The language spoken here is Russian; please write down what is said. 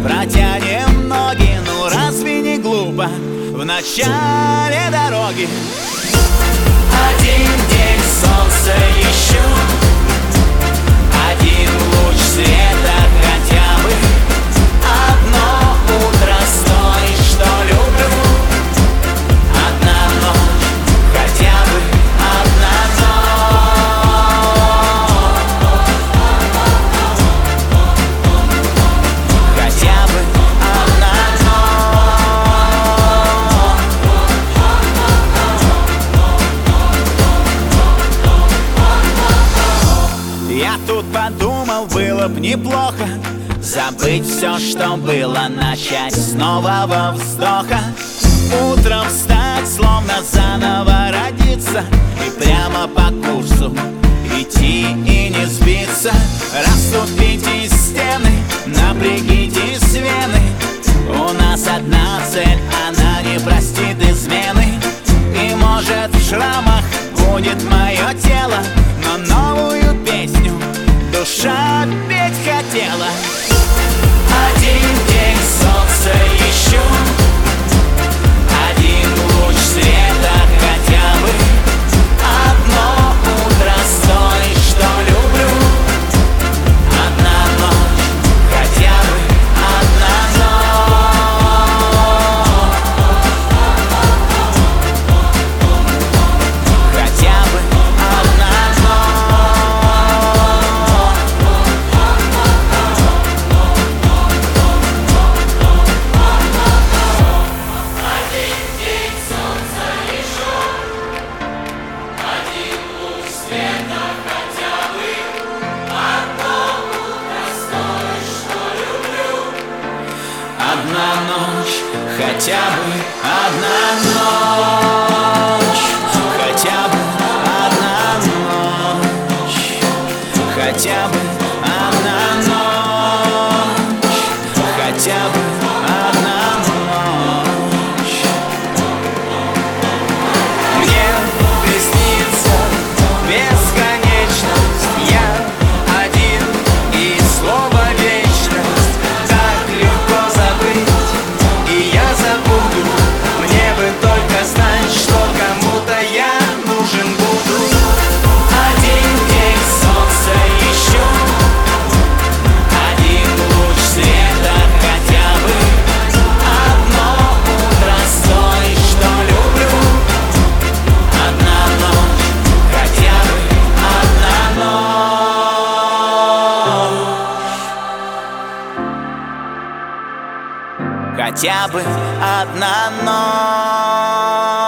протянем ноги, ну разве не глупо в начале дороги? Один день солнца ищу, один луч света хотя бы, одно утро с той, что люблю, одна ночь, хотя бы одна ночь, хотя бы одна ночь. Я тут подумал, было б неплохо забыть все, что было, начать с нового вздоха. Утром встать, словно заново родиться, и прямо по курсу идти и не сбиться. Расступитесь стены, напрягитесь вены, у нас одна цель, она не простит измены. И может в шрамах будет мое тело, но новую песню душа петь хотела. Один день солнца ищу, один луч света хотя бы, одно утро с той, что люблю, одна ночь, хотя бы одна ночь, хотя бы одна одна ночь, хотя бы одна ночь, хотя бы одна ночь, хотя бы одна ночь, хотя бы одна ночь. Мне приснится бесконечность, я один и слово вечность так легко забыть, и я забуду. Мне бы только знать, что кому-то я нужен буду. Один день солнца ищу, один луч света хотя бы, одно утро с той, что люблю, одна ночь, хотя бы одна ночь, хотя бы одна ночь.